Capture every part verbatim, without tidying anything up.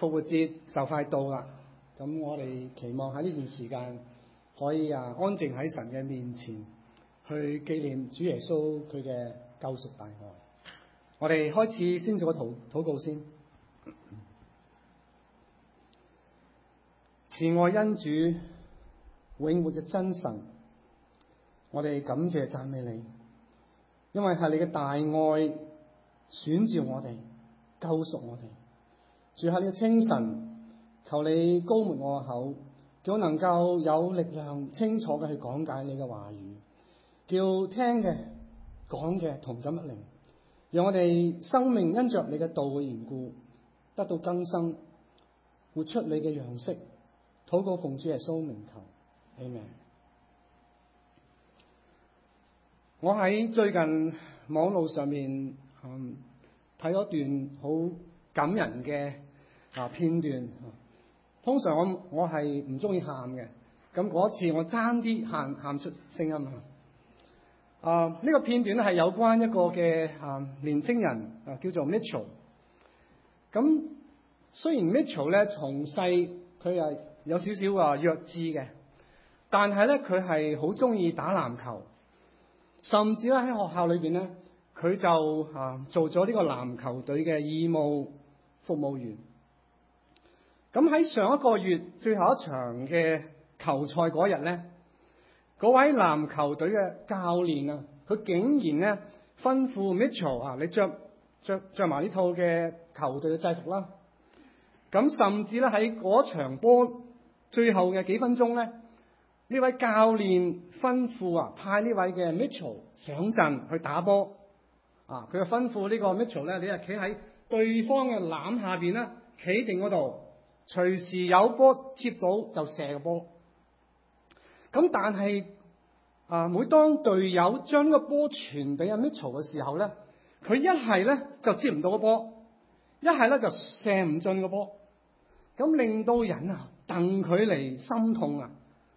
復活節就快到啦，咁我哋期望喺呢段時間可以啊安靜喺神嘅面前，去紀念主耶穌佢嘅救贖大愛。我哋開始先做個禱禱告先。慈愛恩主，永活嘅真神，我哋感謝讚美你，因為係你嘅大愛選召我哋，救贖我哋。住喺呢個清晨，求你膏抹我嘅口，叫我能夠有力量清楚嘅去講解你嘅話語，叫聽嘅講嘅同感一靈，讓我哋生命因着你嘅道嘅緣故得到更新，活出你嘅樣式。禱告奉主耶穌名求，阿們。我喺最近網路上面嗯睇咗段好感人嘅啊片段。通常我我係唔中意喊嘅，咁嗰次我爭啲喊喊出聲音啊！啊，呢個片段咧係有關一個嘅啊年青人啊，叫做 Mitchell。咁雖然 Mitchell 咧從細佢係有少少啊弱智嘅，但係咧佢係好中意打籃球，甚至咧喺學校裏邊咧，佢就啊做咗呢個籃球隊嘅義務服務員。咁喺上一個月最後一場嘅球賽嗰日咧，嗰位籃球隊嘅教練啊，佢竟然咧吩咐 Mitchell 啊，你着着着埋呢套嘅球隊嘅制服啦。咁甚至咧喺嗰場波最後嘅幾分鐘咧，呢位教練吩咐啊，派呢位嘅 Mitchell 上陣去打波。啊，佢就吩咐呢個 Mitchell 咧，你係企喺對方嘅籃下邊啦，企定嗰度，隨時有波接到就射個波。咁但係啊，每當隊友將呢個波傳俾阿 Mitchell 嘅時候咧，佢一係咧就接唔到個波，一係咧就射唔進個波。咁令到人啊戥佢嚟心痛啊！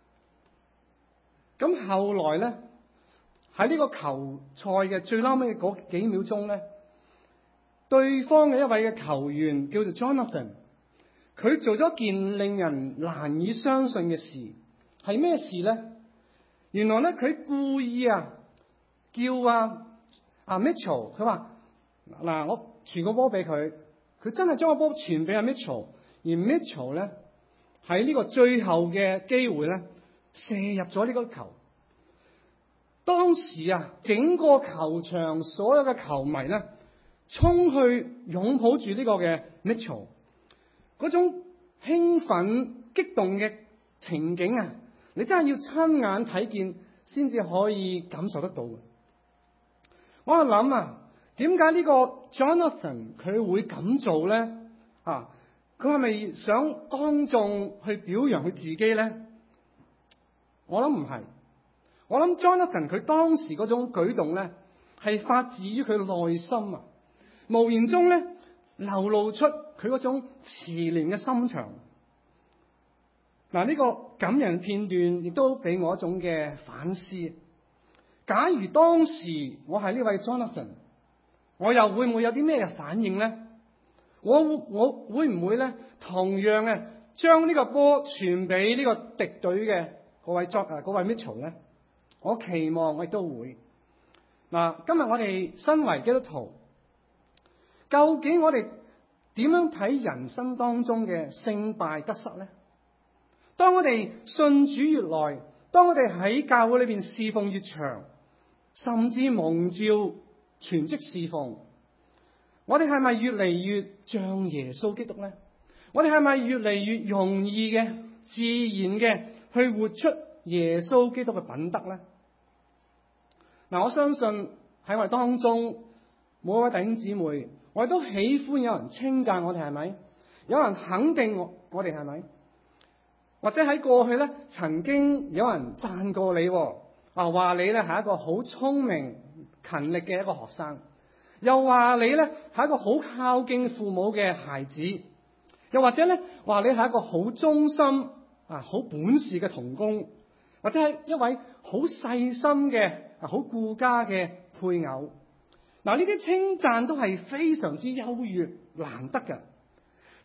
咁後來咧喺呢個球賽嘅最撈尾嗰幾秒鐘咧，對方嘅一位嘅球員叫做 Jonathan， 佢做咗件令人難以相信嘅事，係咩事咧？原來咧佢故意啊叫啊啊 Mitchell， 佢話嗱，我傳個波俾佢，佢真係將個波傳俾阿 Mitchell。而 Mitchell 咧喺呢個最後嘅機會咧射入咗呢個球。當時啊，整個球場所有嘅球迷咧衝去擁抱住呢個嘅 Mitchell， 嗰種興奮激動嘅情景啊，你真係要親眼睇見先至可以感受得到嘅。我喺度諗啊，點解呢個 Jonathan 佢會咁做咧？啊！佢係咪想當眾去表揚佢自己咧？我諗唔係，我諗 Jonathan 佢當時嗰種舉動咧，係發自於佢內心啊，無言中咧流露出佢嗰種慈憐嘅心腸。嗱，呢個感人片段亦都俾我一種嘅反思。假如當時我係呢位 Jonathan， 我又會唔會有啲咩反應咧？我我會唔會咧同樣嘅將呢個波傳俾呢個敵隊嘅嗰位作啊嗰位 Mitchell 咧？我期望我亦都會。嗱，今日我哋身為基督徒，究竟我哋點樣睇人生當中嘅勝敗得失咧？當我哋信主越耐，當我哋喺教會裏邊侍奉越長，甚至蒙召全職侍奉，我哋係咪越嚟越像耶穌基督咧？我哋係咪越嚟越容易嘅、自然嘅去活出耶穌基督嘅品德咧？嗱，我相信喺我哋當中每一位弟兄姊妹，我哋都喜歡有人稱讚我哋，係咪？有人肯定我，我哋係咪？或者喺過去咧，曾經有人讚過你，啊話你咧係一個好聰明、勤力嘅一個學生。又話你咧係一個好孝敬父母嘅孩子，又或者咧話你係一個好忠心啊、好本事嘅同工，或者係一位好細心嘅、啊好顧家嘅配偶。嗱，呢啲稱讚都係非常之優越難得嘅。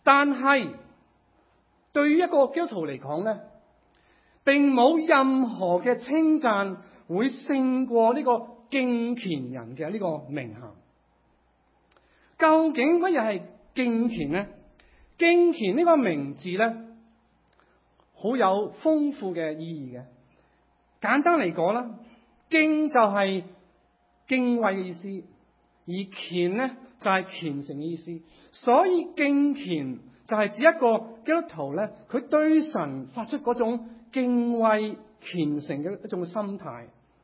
但係對於一個基督徒嚟講咧，並冇任何嘅稱讚會勝過呢個敬虔人嘅呢個名銜。究竟乜嘢係敬虔呢？敬虔呢個名字咧，好有豐富嘅意義嘅。簡單嚟講啦，敬就係敬畏嘅意思，而虔咧就係虔誠嘅意思。所以敬虔就係指一個基督徒咧，佢對神發出嗰種敬畏虔誠嘅一種心態。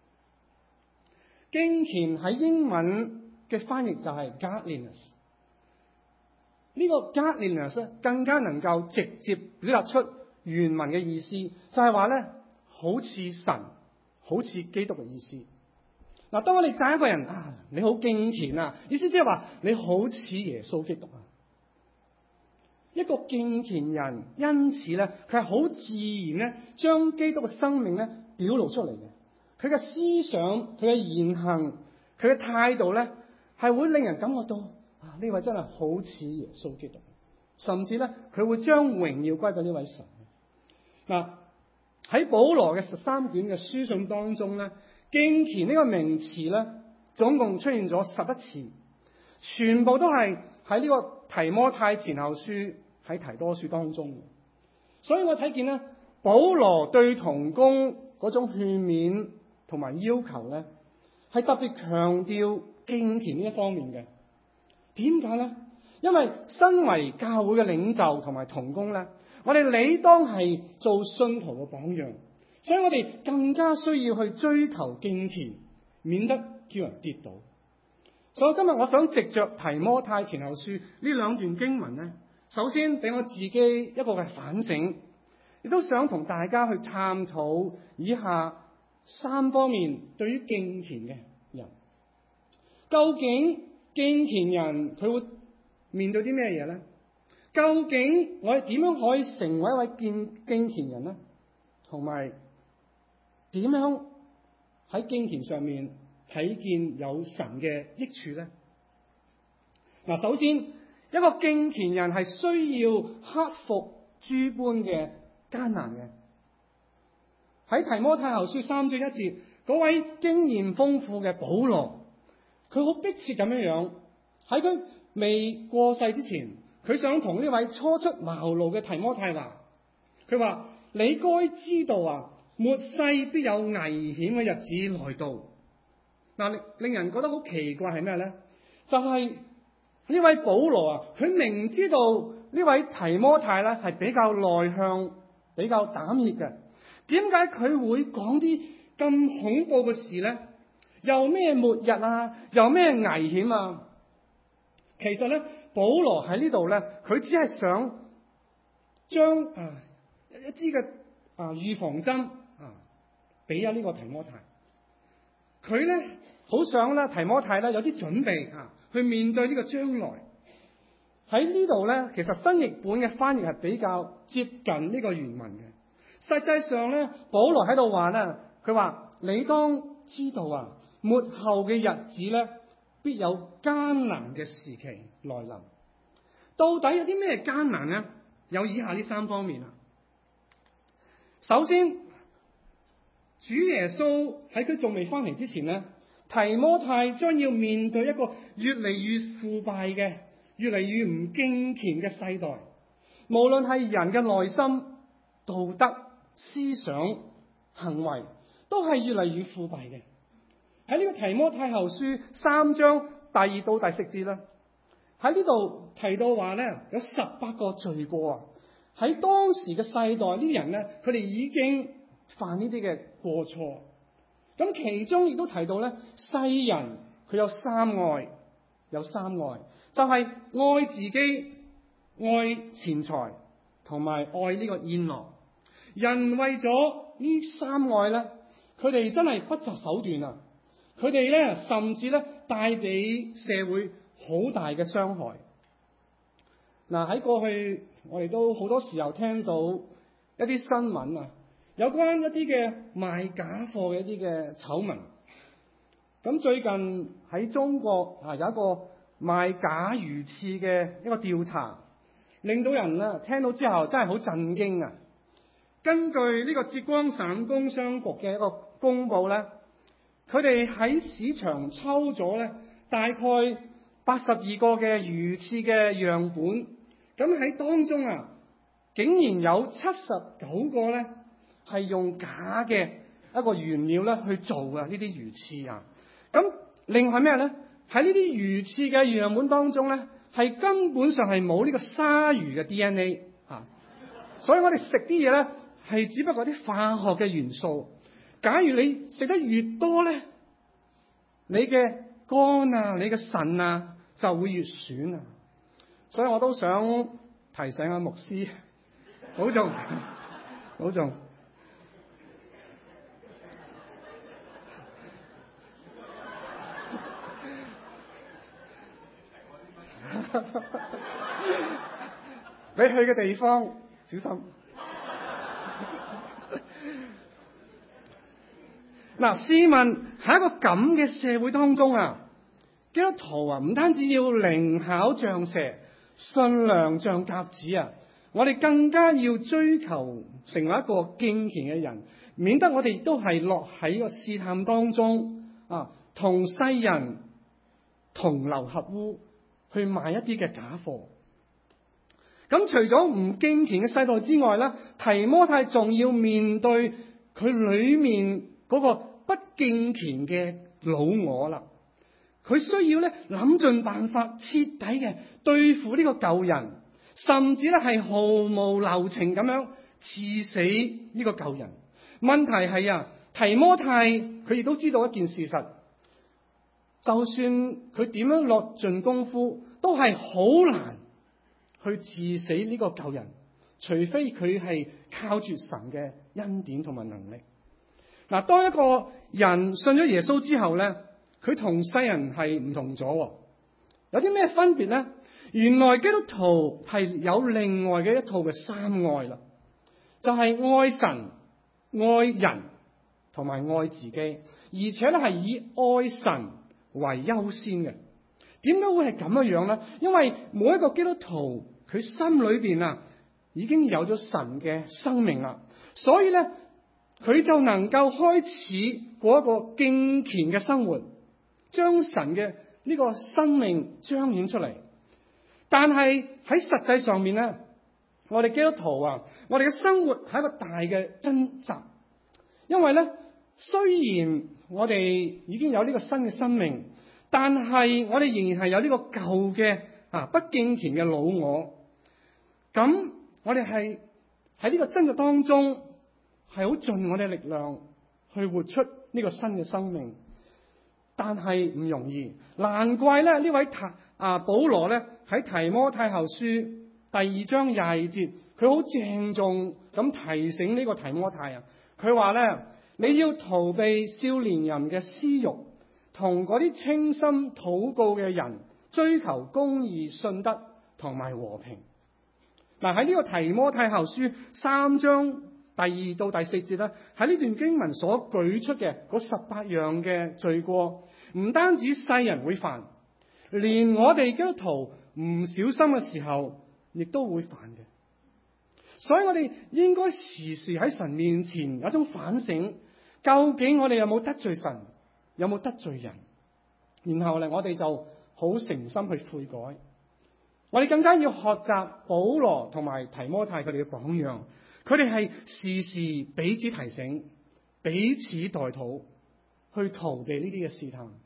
敬虔喺英文嘅翻譯就係 godliness。呢個 godliness 咧更加能夠直接表達出原文嘅意思，就係話咧，好似神，好似基督嘅意思。嗱，當我哋讚一個人啊，你好敬虔啊，意思即係話你好似耶穌基督啊。一個敬虔人，因此咧，佢係好自然咧，將基督嘅生命咧表露出嚟嘅。佢嘅思想、佢嘅言行、佢嘅態度咧，係會令人感覺到啊，呢位真係好似耶穌基督。甚至咧，佢會將榮耀歸俾呢位神。嗱，喺保羅嘅十三卷嘅書信當中咧，敬虔呢個名詞咧，總共出現咗十一次，全部都係喺呢個提摩太前後書喺提多書當中嘅。所以我睇見咧，保羅對同工嗰種勸勉同埋要求咧，係特別強調敬虔呢一方面嘅。點解咧？因為身為教會嘅領袖同埋同工咧，我哋理當係做信徒嘅榜樣，所以我哋更加需要去追求敬虔，免得叫人跌倒。所以今日我想藉着提摩太前後書呢兩段經文咧，首先俾我自己一個嘅反省，亦都想同大家去探討以下三方面對於敬虔嘅人，究竟敬虔人佢會面對啲咩嘢咧？究竟我哋點樣可以成為一位敬敬虔人咧？同埋點樣喺敬虔上面睇見有神嘅益處咧？嗱，首先一個敬虔人係需要克服諸般嘅艱難嘅。喺提摩太後書三章一節，嗰位經驗豐富嘅保羅，佢好迫切咁樣樣喺佢未過世之前，佢想同呢位初出茅廬嘅提摩太話，佢話你該知道啊，末世必有危險嘅日子來到。嗱，令令人覺得好奇怪係咩咧？就係、是、呢位保羅啊，佢明知道呢位提摩太咧係比較內向、比較膽怯嘅，點解佢會講啲咁恐怖嘅事咧？又咩末日啊？又咩危險啊？其實咧，保羅喺呢度咧，佢只係想將啊一支嘅啊預防針啊俾咗呢個提摩太。佢咧好想咧提摩太咧有啲準備啊，去面對呢個將來。喺呢度咧，其實新譯本嘅翻譯係比較接近呢個原文嘅。實際上咧，保羅喺度話咧，佢話你當知道啊，末後嘅日子咧，必有艱難嘅時期來臨。到底有啲咩艱難呢？有以下呢三方面啊。首先，主耶穌喺佢仲未翻嚟之前咧，提摩太將要面對一個越嚟越腐敗嘅、越嚟越唔敬虔嘅世代。無論係人嘅內心、道德、思想、行為，都係越嚟越腐敗嘅。喺呢個提摩太後書三章第二到第四節啦，喺呢度提到話咧，有十八個罪過啊！喺當時嘅世代，呢啲人咧，佢哋已經犯呢啲嘅過錯。咁其中亦都提到咧，世人佢有三愛，有三愛，就係愛自己、愛錢財同埋愛呢個宴樂。人為咗呢三愛咧，佢哋真係不擇手段啊！佢哋咧，甚至咧帶俾社會好大嘅傷害。嗱，喺過去我哋都好多時候聽到一啲新聞啊，有關一啲嘅賣假貨嘅一啲嘅醜聞。咁最近喺中國啊，有一個賣假魚翅嘅一個調查， 令到人啊聽到之後真係好震驚啊！根據呢個浙江省工商局嘅一個公佈咧，佢哋喺市場抽咗咧大概八十二個嘅魚翅嘅樣本，咁喺當中啊，竟然有七十九個咧係用假嘅一個原料咧去做啊！呢啲魚翅啊，咁另外咩咧？喺呢啲魚翅嘅樣本當中咧，係根本上係冇呢個鯊魚嘅 D N A 啊！所以我哋食啲嘢咧係只不過啲化學嘅元素。假如你食得越多咧，你嘅肝啊、你嘅腎啊就會越損啊！所以我都想提醒阿牧師，保重，保重。你去嘅地方小心。嗱，試問喺一個咁嘅社會當中啊，基督徒啊，唔單止要靈巧像蛇，信良像鴿子啊，我哋更加要追求成為一個敬虔嘅人，免得我哋都係落喺個試探當中啊，同世人同流合污，去賣一啲嘅假貨。咁除咗唔敬虔嘅世代之外咧，提摩太仲要面對佢裏面嗰個不敬虔嘅老我啦。佢需要咧諗盡辦法，徹底嘅對付呢個舊人，甚至咧係毫無留情咁樣刺死呢個舊人。問題係啊，提摩太佢亦都知道一件事實，就算佢點樣落盡功夫，都係好難去治死呢個舊人，除非佢係靠住神嘅恩典同埋能力。嗱，當一個人信咗耶穌之後咧，佢同世人係唔同咗。有啲咩分別咧？原來基督徒係有另外嘅一套嘅三愛啦，就係愛神、愛人同埋愛自己，而且咧係以愛神為優先嘅。點解會係咁樣樣咧？因為每一個基督徒佢心裏邊啊已經有咗神嘅生命啦，所以咧佢就能夠開始過一個敬虔嘅生活，將神嘅呢個生命彰顯出嚟。但係喺實際上面咧，我哋基督徒啊，我哋嘅生活係一個大嘅掙扎，因為咧雖然我哋已經有呢個新嘅生命，但係我哋仍然係有呢個舊嘅啊不敬虔嘅老我。咁我哋係喺呢個掙扎當中，係好盡我哋力量去活出呢個新嘅生命，但係唔容易。難怪咧呢位提啊保羅咧喺提摩太後書第二章廿二節，佢好鄭重咁提醒呢個提摩太啊，佢話咧你要逃避少年人嘅私欲，同嗰啲清心禱告嘅人追求公義、信德同埋和平。嗱，喺呢個提摩太後書三章第二到第四節咧，喺呢段經文所舉出嘅嗰十八樣嘅罪過，唔單止世人會犯，連我哋基督徒唔小心嘅時候，亦都會犯嘅。所以我哋應該時時喺神面前有一種反省，究竟我哋有冇得罪神，有冇得罪人？然後咧，我哋就好誠心去悔改。我哋更加要學習保羅同埋提摩太佢哋嘅榜樣，佢哋係時時彼此提醒、彼此代禱，去逃避呢啲嘅試探。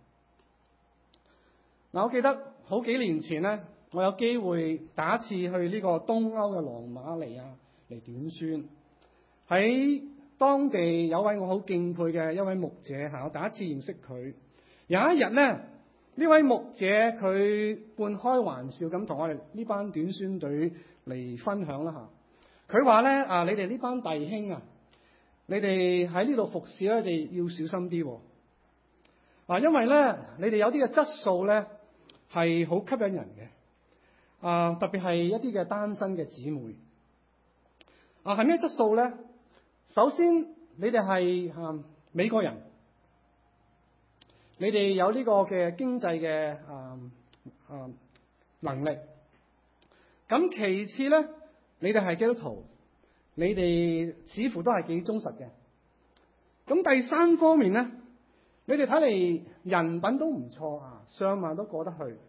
嗱，我記得好幾年前咧，我有機會第一次去呢個東歐嘅羅馬尼亞嚟短宣，喺當地有位我好敬佩嘅一位牧者吓，我第一次認識佢。有一日咧，呢位牧者佢半開玩笑咁同我哋呢班短宣隊嚟分享啦吓，佢話咧啊，你哋呢班弟兄啊，你哋喺呢度服侍咧，你哋要小心啲喎。嗱，因為咧你哋有啲嘅質素咧係好吸引人嘅，啊特別係一啲嘅單身嘅姊妹。啊係咩質素咧？首先你哋係啊美國人。你哋有呢個嘅經濟嘅啊啊能力， 咁其次咧，你哋係基督徒，你哋似乎都係幾忠實嘅。咁第三方面咧，你哋睇嚟人品都唔錯啊，相貌都過得去。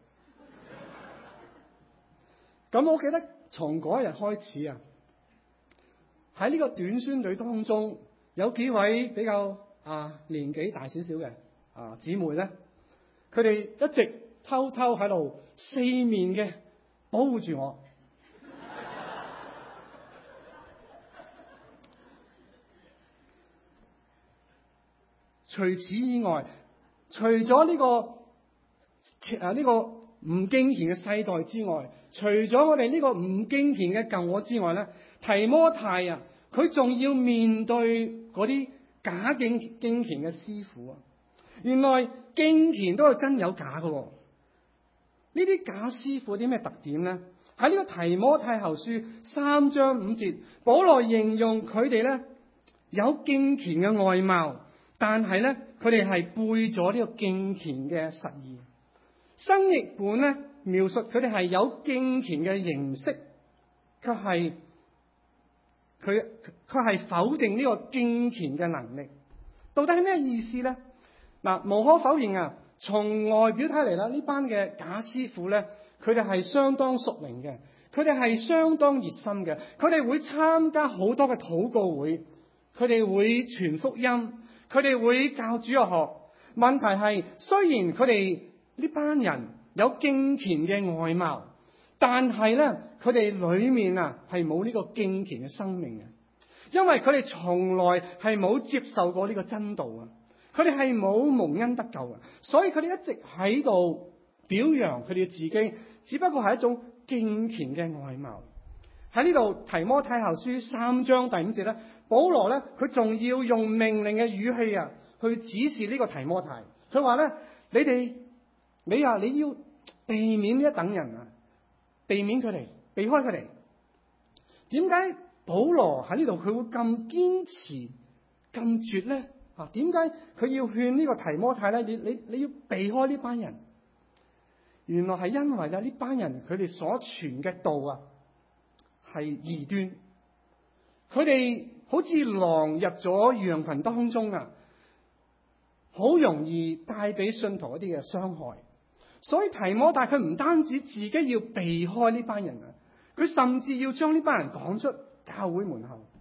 咁我記得從嗰一日開始啊，喺呢個短宣隊當中，有幾位比較啊年紀大少少嘅啊姊妹咧，佢哋一直偷偷喺度四面嘅保護住我。除此以外，除咗呢、這個誒呢、啊這個唔敬虔嘅世代之外，除咗我哋呢個唔敬虔嘅舊我之外咧，提摩太啊，佢仲要面對嗰啲假敬敬虔嘅師傅啊。原來敬虔都有真有假嘅。呢啲假師傅有啲咩特點咧？喺呢個提摩太後書三章五節，保羅形容佢哋咧有敬虔嘅外貌，但係咧佢哋係背咗呢個敬虔嘅實意。新譯本咧描述佢哋係有敬虔嘅形式，卻係佢佢係否定呢個敬虔嘅能力。到底係咩意思咧？嗱，無可否認啊，從外表睇嚟啦，呢班嘅假師傅咧，佢哋係相當屬靈嘅，佢哋係相當熱心嘅，佢哋會參加好多嘅禱告會，佢哋會傳福音，佢哋會教主日學。問題係，雖然佢哋呢班人有敬虔嘅外貌，但係咧佢哋裏面啊係冇呢個敬虔嘅生命嘅，因為佢哋從來係冇接受過呢個真道啊，佢哋係冇蒙恩得救嘅，所以佢哋一直喺度表揚佢哋自己，只不過係一種敬虔嘅外貌。喺呢度提摩太後書三章第五節咧，保羅咧佢仲要用命令嘅語氣啊，去指示呢個提摩太。佢話咧：你哋你啊，你要避免呢一等人啊，避免佢哋，避開佢哋。點解保羅喺呢度佢會咁堅持、咁絕咧？啊，點解佢要勸呢個提摩太咧？你你你要避開呢班人。原來係因為咧呢班人佢哋所傳嘅道啊係異端，佢哋好似狼入咗羊群當中啊，好容易帶俾信徒一啲嘅傷害。所以提摩太佢唔單止自己要避開呢班人啊，佢甚至要將呢班人趕出教會門口。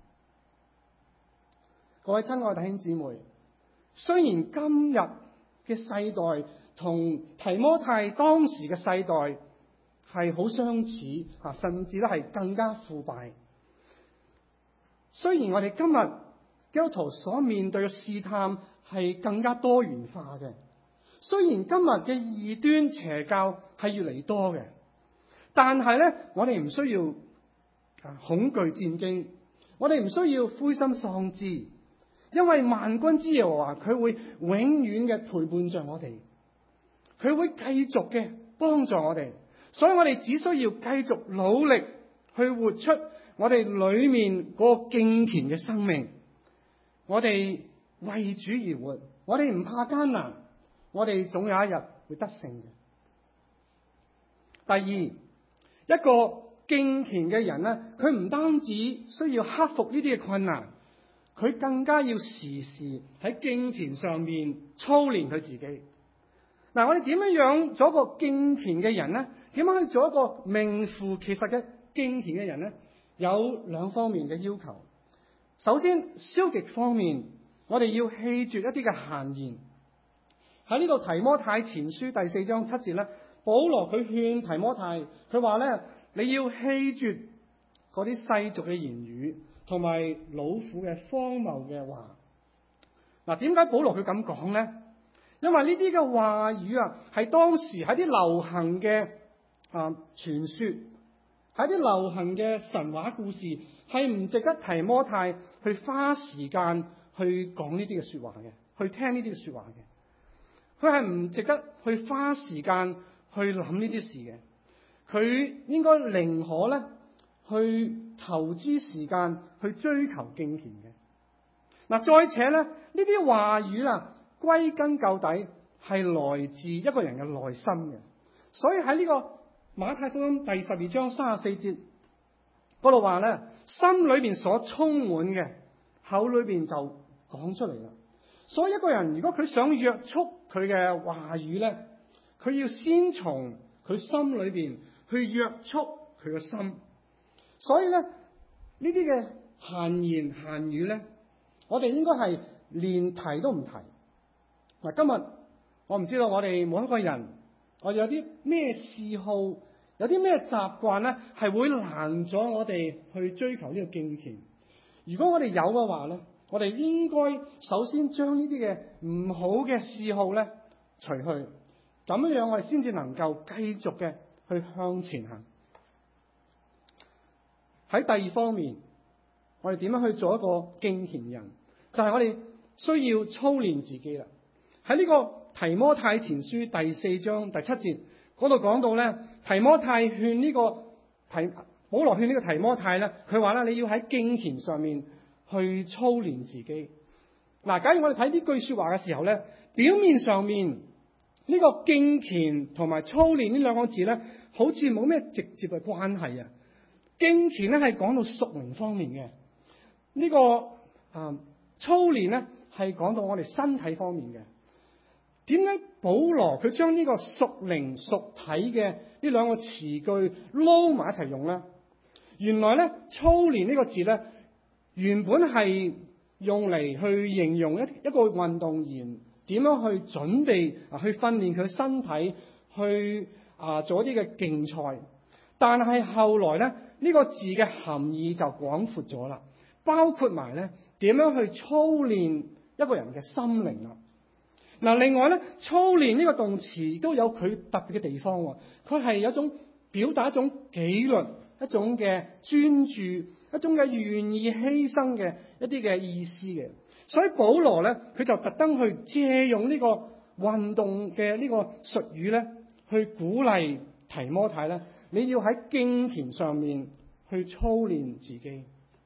各位親愛弟兄姊妹，雖然今日嘅世代同提摩太當時嘅世代係好相似啊，甚至咧係更加腐敗。雖然我哋今日基督徒所面對嘅試探係更加多元化嘅，雖然今日嘅異端邪教係越嚟越多嘅，但係咧我哋唔需要恐懼戰驚，我哋唔需要灰心喪志，因為萬軍之耶和華佢會永遠嘅陪伴着我哋，佢會繼續嘅幫助我哋，所以我哋只需要繼續努力去活出我哋裏面嗰個敬虔嘅生命。我哋為主而活，我哋唔怕艱難，我哋總有一日會得勝嘅。第二，一個敬虔嘅人咧，佢唔單止需要克服呢啲嘅困難，佢更加要時時喺敬虔上面操練佢自己。嗱，我哋點樣樣做一個敬虔嘅人咧？點樣去做一個名副其實嘅敬虔嘅人咧？有兩方面嘅要求。首先，消極方面，我哋要棄絕一啲嘅閒言。喺呢個提摩太前書第四章七節咧，保羅佢勸提摩太，佢話咧，你要棄絕嗰啲世俗嘅言語，同埋老婦嘅荒謬嘅話。嗱，點解保羅佢咁講咧？因為呢啲嘅話語啊，係當時喺啲流行嘅啊傳說，喺啲流行嘅神話故事，係唔值得提摩太去花時間去講呢啲嘅說話嘅，去聽呢啲嘅說話嘅。佢係唔值得去花時間去諗呢啲事嘅。佢應該寧可咧去投資時間去追求敬虔嘅。嗱，再且咧，呢啲話語啊，歸根究底係來自一個人嘅內心嘅，所以喺呢個馬太福音第十二章三十四節嗰度話咧，心裏邊所充滿嘅，口裏邊就講出嚟啦。所以一個人如果佢想約束佢嘅話語咧，佢要先從佢心裏邊去約束佢嘅心。所以咧，呢啲嘅閒言閒語咧，我哋應該係連提都唔提。嗱，今日我唔知道我哋每一個人，我哋有啲咩嗜好，有啲咩習慣咧，係會攔咗我哋去追求呢個敬虔。如果我哋有嘅話咧，我哋應該首先將呢啲嘅唔好嘅嗜好咧除去，咁樣樣我哋先至能夠繼續嘅去向前行。喺第二方面，我哋點樣去做一個敬虔人？就係我哋需要操練自己啦。喺呢個提摩太前書第四章第七節嗰度講到咧，提摩太勸呢個提保羅勸呢個提摩太咧，佢話咧，你要喺敬虔上面去操練自己。嗱，假如我哋睇呢句說話嘅時候咧，表面上面呢個敬虔同埋操練呢兩個字咧，好似冇咩直接嘅關係啊。敬虔咧係講到屬靈方面嘅，呢個啊操練咧係講到我哋身體方面嘅。點解保羅佢將呢個屬靈屬體嘅呢兩個詞句撈埋一齊用咧？原來咧，操練呢個字咧，原本係用嚟去形容一一個運動員點樣去準備啊，去訓練佢身體，去啊做一啲嘅競賽。但係後來咧，呢個字嘅含義就廣闊咗啦，包括埋咧點樣去操練一個人嘅心靈啦。嗱，另外咧，操練呢個動詞都有佢特別嘅地方喎。佢係有一種表達一種紀律、一種嘅專注、一種嘅願意犧牲嘅一啲嘅意思嘅。所以保羅咧，佢就特登去借用呢個運動嘅呢個術語咧，去鼓勵提摩太咧，你要喺敬虔上面去操練自己。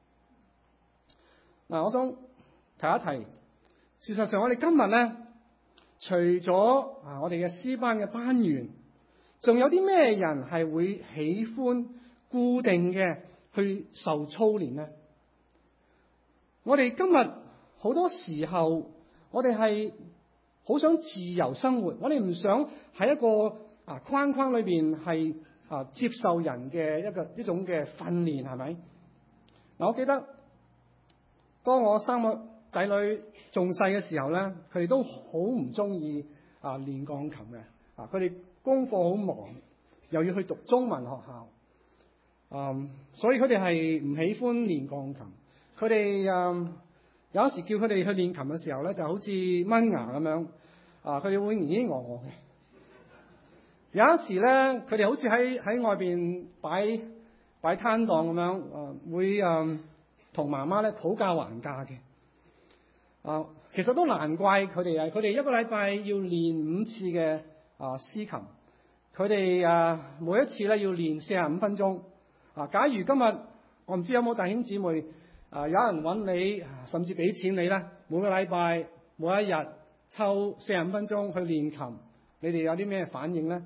嗱，我想提一提，事實上我哋今日咧，除咗啊，我哋嘅詩班嘅班員，仲有啲咩人係會喜歡固定嘅去受操練呢？我哋今日好多時候，我哋係好想自由生活，我哋唔想喺一個啊框框裏邊係啊接受人嘅一個一種嘅訓練，係咪？嗱，我記得當我生個仔女仲細嘅時候咧，佢哋都好唔中意啊練鋼琴嘅。啊，佢哋功課好忙，又要去讀中文學校，嗯，所以佢哋係唔喜歡練鋼琴。佢哋嗯有時叫佢哋去練琴嘅時候咧，就好似掹牙咁樣，啊，佢哋會咿咿我我嘅。有時咧，佢哋好似喺喺外邊擺擺攤檔咁樣，啊，會嗯同媽媽咧討價還價嘅。啊，其實都難怪佢哋啊！佢哋一個禮拜要練五次嘅啊司琴，佢哋啊每一次咧要練四十五分鐘。啊，假如今日我唔知有冇弟兄姊妹啊，有人揾你，甚至俾錢你咧，每個禮拜每一日抽四十五分鐘去練琴，你哋有啲咩反應咧？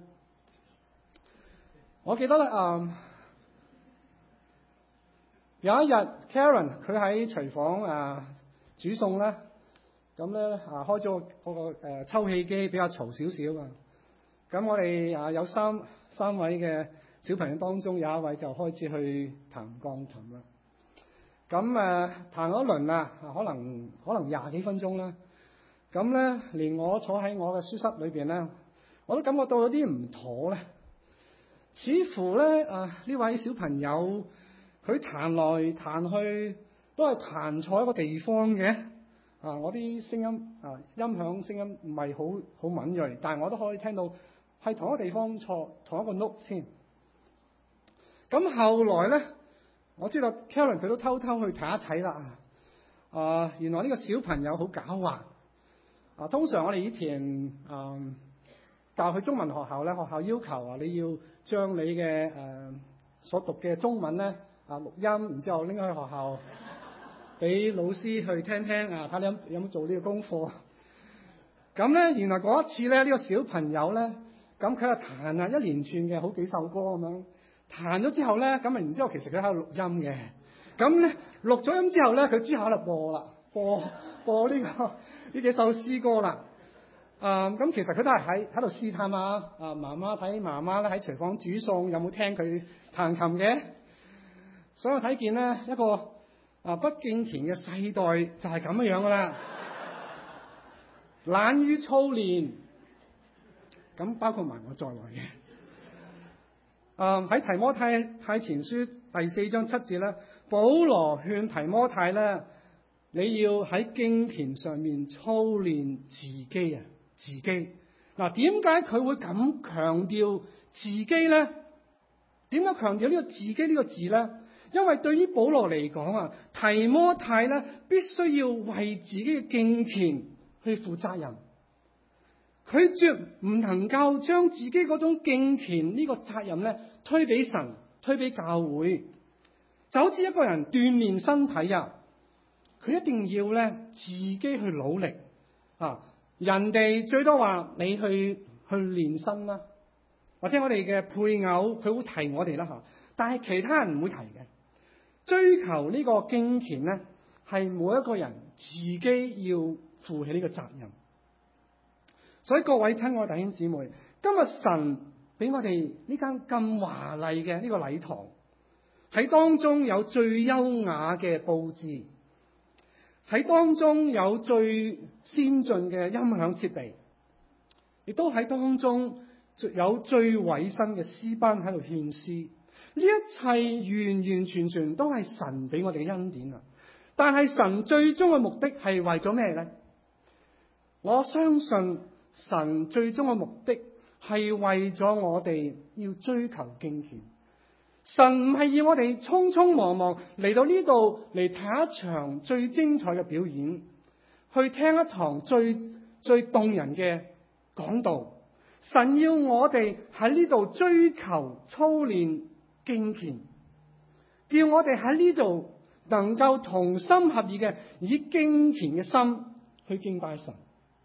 我記得咧，啊有一日 Karen 佢喺廚房啊煮餸咧。咁咧啊，開咗嗰個誒抽氣機比較嘈少少啊。咁我哋啊有三三位嘅小朋友當中，有一位就開始去彈鋼琴啦。咁誒彈咗一輪啦，可能可能廿幾分鐘啦。咁咧，連我坐喺我嘅書室裏邊咧，我都感覺到有啲唔妥咧。似乎咧啊呢位小朋友佢彈來彈去都係彈錯一個地方嘅。啊！我啲聲音啊，音響聲音唔係好好敏銳，但係我都可以聽到係同一個地方錯同一個 note 先。咁後來咧，我知道 Karen 佢都偷偷去睇一睇啦。啊，原來呢個小朋友好狡猾。啊，通常我哋以前啊教佢中文學校咧，學校要求啊你要將你嘅誒、啊、所讀嘅中文咧啊錄音，然之後拎去學校。俾老師去聽聽啊，睇你有有冇做呢個功課。咁咧，原來嗰一次咧，呢、呢個小朋友咧， 咁佢就彈啊一連串嘅好幾首歌咁樣，彈咗之後咧，咁啊然之後其實佢喺度錄音嘅，咁咧錄咗音之後咧，佢之後喺度播啦，播播呢、這個呢幾首詩歌啦。啊、嗯，咁其實佢都係喺喺度試探啊，啊媽媽睇媽媽咧喺廚房煮餸，有冇聽佢彈琴嘅？所以我睇見咧一個啊不敬虔嘅世代就係咁樣樣噶啦，懶於操練，咁包括埋我在內嘅。啊喺提摩太太前書第四章七節咧，保羅勸提摩太咧，你要喺敬虔上面操練自己啊。自己嗱，點解佢會咁強調自己咧？點解強調呢個自己呢個字咧？因為對於保羅嚟講啊，提摩太咧必須要為自己嘅敬虔去負責任，佢絕唔能夠將自己嗰種敬虔呢個責任咧推俾神、推俾教會，就好似一個人鍛煉身體啊，佢一定要咧自己去努力啊。人哋最多話你去去練身啦，或者我哋嘅配偶佢會提我哋啦吓，但係其他人唔會提嘅。追求呢個敬虔咧，係每一個人自己要負起呢個責任。所以各位親愛弟兄姊妹，今日神俾我哋呢間咁華麗嘅呢個禮堂，喺當中有最優雅嘅佈置，喺當中有最先進嘅音響設備，亦都喺當中有最委身嘅詩班喺度獻詩。呢一切完完全全都係神俾我哋嘅恩典啊！但係神最終嘅目的係為咗咩呢？我相信神最終嘅目的係為咗我哋要追求敬虔。神唔係要我哋匆匆忙忙嚟到呢度嚟睇一場最精彩嘅表演，去聽一堂最最動人嘅講道。神要我哋喺呢度追求操練敬虔，叫我哋喺呢度能夠同心合意嘅以敬虔嘅心去敬拜神。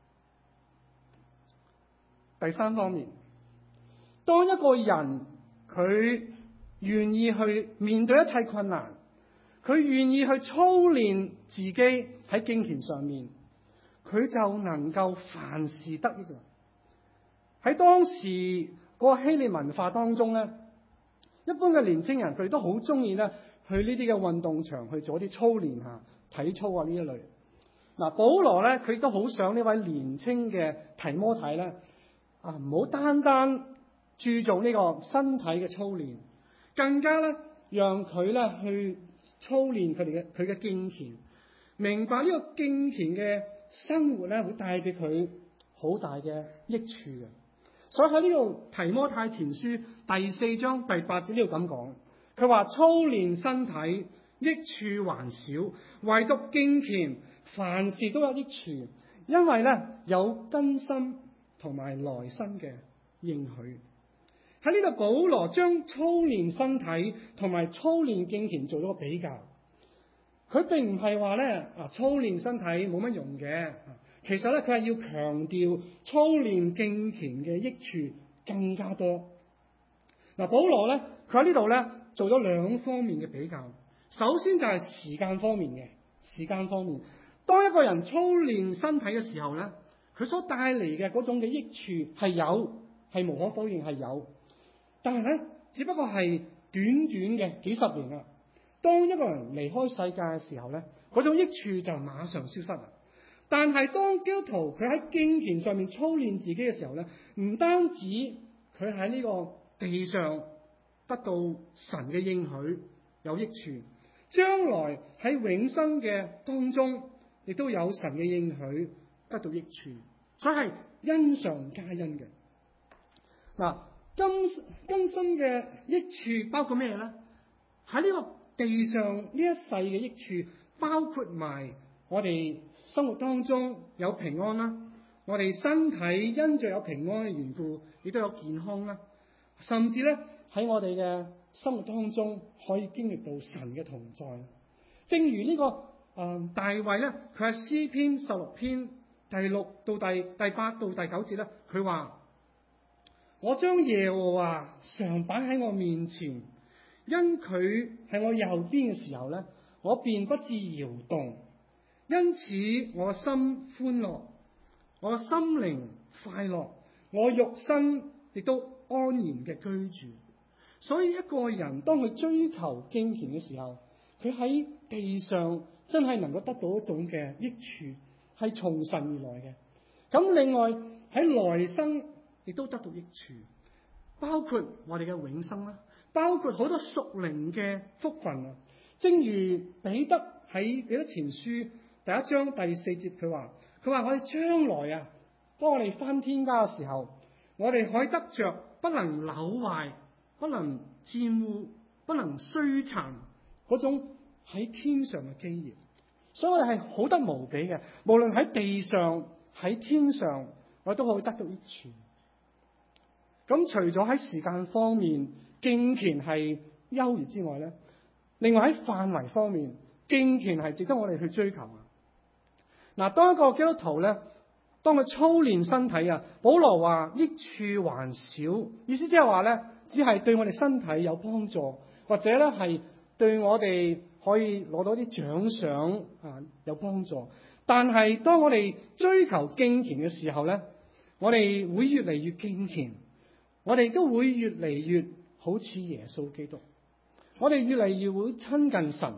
第三方面，當一個人佢願意去面對一切困難，佢願意去操練自己喺敬虔上面，佢就能夠凡事得益。喺當時嗰個希臘文化當中咧，一般嘅年青人佢哋都好中意咧去呢啲嘅運動場去做啲操練下體操啊呢一類。嗱，保羅咧佢都好想呢位年青嘅提摩太咧啊，唔好單單注重呢個身體嘅操練，更加咧讓佢咧去操練佢哋嘅佢嘅敬虔，明白呢個敬虔嘅生活咧會帶俾佢好大嘅益處嘅。所以喺呢度提摩太前書第四章第八節呢度咁講，佢話操練身體益處還少，唯獨敬虔凡事都有益處，因為咧有根深同埋來生嘅應許。喺呢度保羅將操練身體同埋操練敬虔做咗個比較，佢並唔係話咧啊操練身體冇乜用嘅。其實咧，佢係要強調操練敬虔嘅益處更加多。嗱，保羅咧，佢喺呢度咧做咗兩方面嘅比較。首先就係時間方面嘅時間方面，當一個人操練身體嘅時候咧，佢所帶嚟嘅嗰種嘅益處係有，係無可否認係有。但係咧，只不過係短短嘅幾十年啦。當一個人離開世界嘅時候咧，嗰種益處就馬上消失啦。但係當基督徒佢喺敬虔上面操練自己嘅時候咧，唔單止佢喺呢個地上得到神嘅應許有益處，將來喺永生嘅當中亦都有神嘅應許得到益處，所以係恩上加恩嘅。嗱，今今生嘅益處包括咩咧？喺呢個地上呢一世嘅益處，包括埋我哋生活當中有平安啦，我哋身體因着有平安嘅緣故，亦都有健康啦，甚至咧喺我哋嘅生活當中可以經歷到神嘅同在。正如呢、這個誒、呃、大衛咧，佢喺詩篇十六篇第六到第第八到第九節咧，佢話我將耶和華常擺喺我面前，因佢喺我右邊嘅時候咧，我便不致搖動。因此我心歡樂，我心靈快樂，我肉身亦都安然嘅居住。所以一個人當佢追求敬虔嘅時候，佢喺地上真係能夠得到一種嘅益處，係從神而來嘅。咁另外喺來生亦都得到益處，包括我哋嘅永生啦，包括好多屬靈嘅福分啊。正如彼得喺彼得前書第一章第四節佢話，佢話我哋將來啊，當我哋返天家嘅時候，我哋可以得着不能朽壞、不能玷污、不能衰殘嗰種喺天上嘅基業，所以我哋係好得無比嘅。無論喺地上喺天上，我哋都可以得到益處。咁除咗喺時間方面敬虔係優越之外咧，另外喺範圍方面敬虔係值得我哋去追求嘅。嗱，當一個基督徒咧，當佢操練身體啊，保羅話益處還少，意思即係話咧，只係對我哋身體有幫助，或者咧係對我哋可以攞到啲獎賞啊有幫助。但係當我哋追求敬虔嘅時候咧，我哋會越嚟越敬虔，我哋都會越嚟越好似耶穌基督，我哋越嚟越會親近神。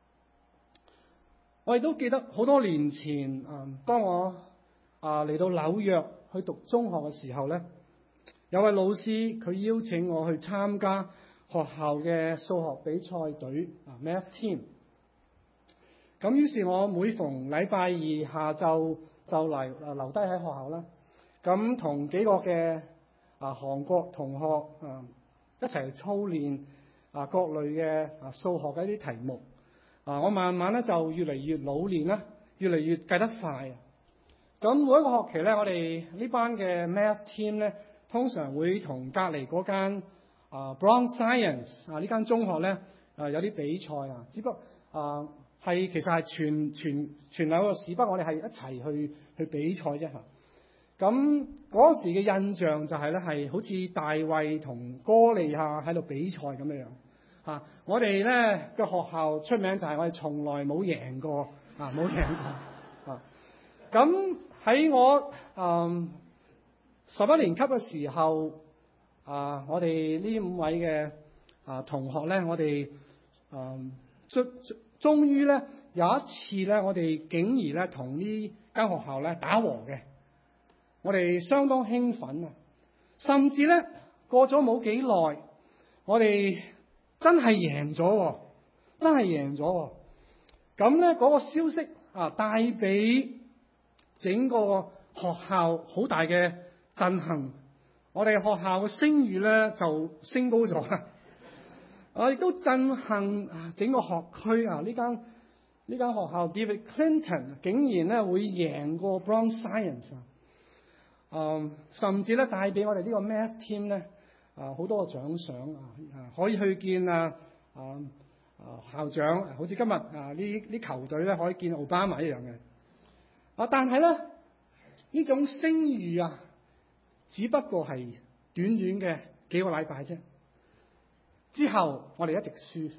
我亦都記得好多年前，啊，當我啊嚟到紐約去讀中學嘅時候咧，有位老師佢邀請我去參加學校嘅數學比賽隊啊 Math Team。咁於是我每逢禮拜二下晝就嚟啊留低喺學校啦，咁同幾個嘅啊韓國同學啊一齊操練啊各類嘅啊數學嘅一啲題目。啊！我慢慢咧就越嚟越老練啦，越嚟越計得快。咁每一個學期咧，我哋呢班嘅 Math Team 咧，通常會同隔離嗰間啊 Bronx Science 啊呢間中學咧啊有啲比賽啊。只不過啊係其實係全全全兩個市，不過我哋係一齊去去比賽啫嚇。咁嗰時嘅印象就係咧係好似大衛同哥利亞喺度比賽咁樣樣。啊！我哋咧嘅學校出名就係我哋從來冇贏過啊，冇贏過啊！咁喺我嗯十一年級嘅時候啊，我哋呢五位嘅啊同學咧，我哋嗯終終於咧有一次咧，我哋竟然咧同呢間學校咧打和嘅，我哋相當興奮啊！甚至咧過咗冇幾耐，我哋真係贏咗，真係贏咗。咁咧嗰個消息啊，帶俾整個學校好大嘅震撼。我哋學校嘅聲譽咧就升高咗啦。我亦都震撼啊整個學區啊！呢間呢間學校 David Clinton 竟然咧會贏過 Bronx Science 啊！嗯，甚至咧帶俾我哋呢個 Math Team 咧。啊！好多個獎賞啊！可以去見啊啊啊校長，好似今日啊呢啲球隊咧可以見奧巴馬一樣嘅。啊！但係咧呢種聲譽啊，只不過係短短嘅幾個禮拜啫。之後我哋一直輸。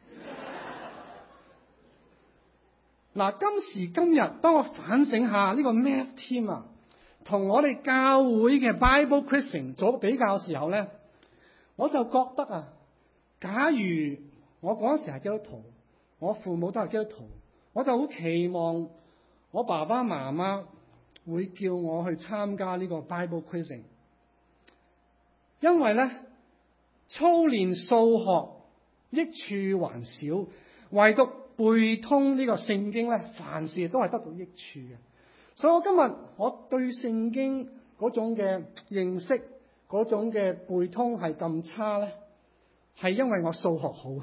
嗱，今時今日，當我反省下呢個 Math Team 啊，同我哋教會嘅 Bible Quizzing 做比較嘅時候咧，我就覺得啊，假如我嗰陣時係基督徒，我父母都係基督徒，我就好期望我爸爸媽媽會叫我去參加呢個 Bible Quizzing， 因為咧操練數學益處還少，唯獨背通呢個聖經咧，凡事都係得到益處嘅。所以我今日我對聖經嗰種嘅認識，嗰種嘅背通係咁差咧，係因為我數學好。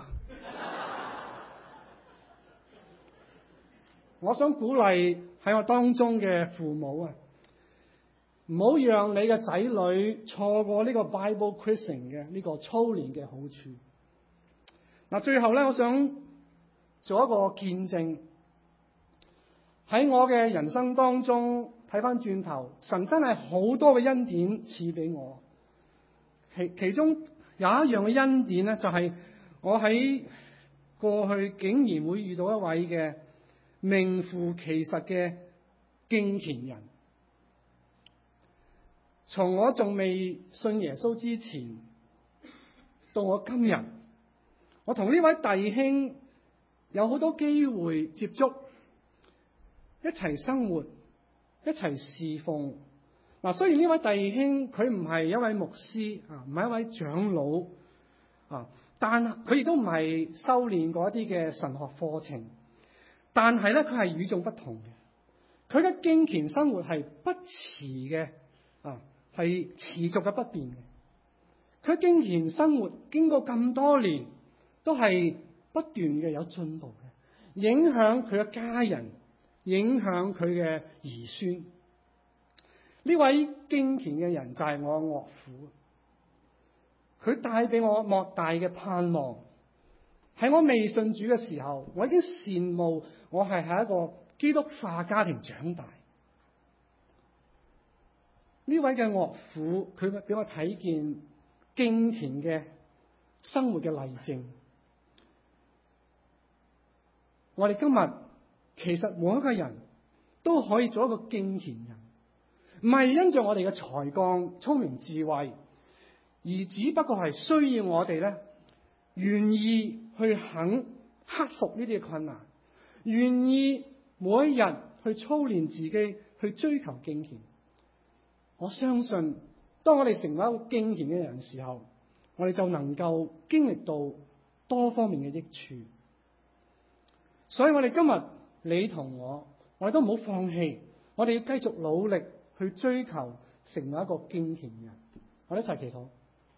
我想鼓勵喺我當中嘅父母啊，唔好讓你嘅仔女錯過呢個 Bible Quizzing 嘅呢個操練嘅好處。嗱，最後咧，我想做一個見證。喺我嘅人生當中睇翻轉頭，神真係好多嘅恩典賜俾我。 其其中有一樣嘅恩典咧，就係我喺過去竟然會遇到一位嘅名副其實嘅敬虔人。從我仲未信耶穌之前，到我今日，我同呢位弟兄有好多機會接觸，一齊生活，一齊侍奉。嗱，雖然呢位弟兄佢唔係一位牧師啊，唔係一位長老啊，但佢亦都唔係修煉過一啲嘅神學課程，但係咧佢係與眾不同嘅。佢嘅敬虔生活係不遲嘅啊，係持續嘅不變嘅。佢敬虔生活經過咁多年，都係不斷嘅有進步嘅，影響佢嘅家人，影響佢嘅兒孫。呢位敬虔嘅人就係我岳父，佢帶俾我莫大嘅盼望。喺我未信主嘅時候，我已經羨慕我係喺一個基督化家庭長大。呢位嘅岳父，佢俾我睇見敬虔嘅生活嘅例證。我哋今日其實每一個人都可以做一個敬虔人，唔係因着我哋嘅才幹、聰明智慧，而只不過係需要我哋咧願意去肯克服呢啲嘅困難，願意每一日去操練自己，去追求敬虔。我相信，當我哋成為一個敬虔嘅人嘅時候，我哋就能夠經歷到多方面嘅益處。所以我哋今日你同我，我哋都唔好放棄，我哋要繼續努力去追求成為一個敬虔人。我哋一齊祈禱。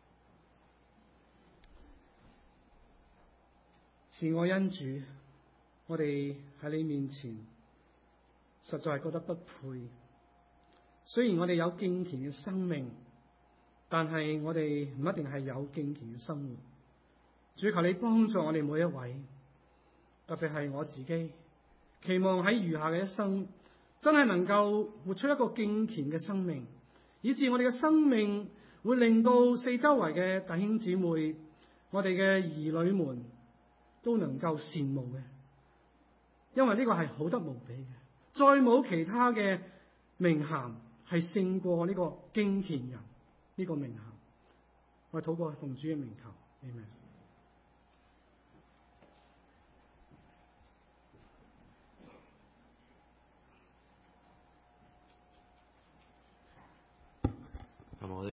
慈愛恩主，我哋喺你面前實在係覺得不配。雖然我哋有敬虔嘅生命，但係我哋唔一定係有敬虔嘅生活。主，求你幫助我哋每一位，特別係我自己，期望喺餘下嘅一生真係能夠活出一個敬虔嘅生命，以致我哋嘅生命會令到四周圍嘅弟兄姊妹、我哋嘅兒女們都能夠羨慕嘅。因為呢個係好得無比嘅，再冇其他嘅名銜係勝過呢個敬虔人呢個名銜。我哋禱告奉主嘅名求，阿們。